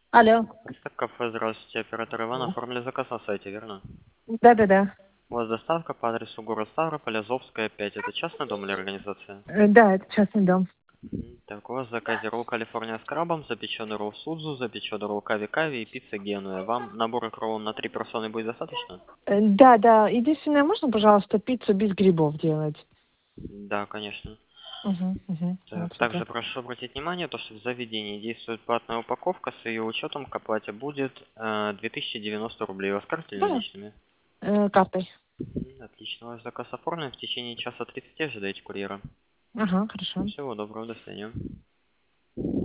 Алло. Так, кафе, здравствуйте, оператор Иван, оформили заказ на сайте, верно? Да-да-да. У вас доставка по адресу город Ставрополь, Азовская, 5. Это частный дом или организация? Да, это частный дом. Так, у вас в заказе ролл Калифорния с крабом, запеченный ролл Судзу, запеченный ролл Кави-Кави и пицца Генуя. Вам набор роллов на 3 персоны будет достаточно? Да. Единственное, можно, пожалуйста, пиццу без грибов делать? Да, конечно. Вот Так, также супер. прошу обратить внимание, то, что в заведении действует платная упаковка, с ее учетом к оплате будет 2090 рублей. У вас карты или Да, наличными? картой. Отлично, ваш заказ оформлен. В течение часа 30 ожидайте курьера. Ага, хорошо. Всего доброго, до свидания.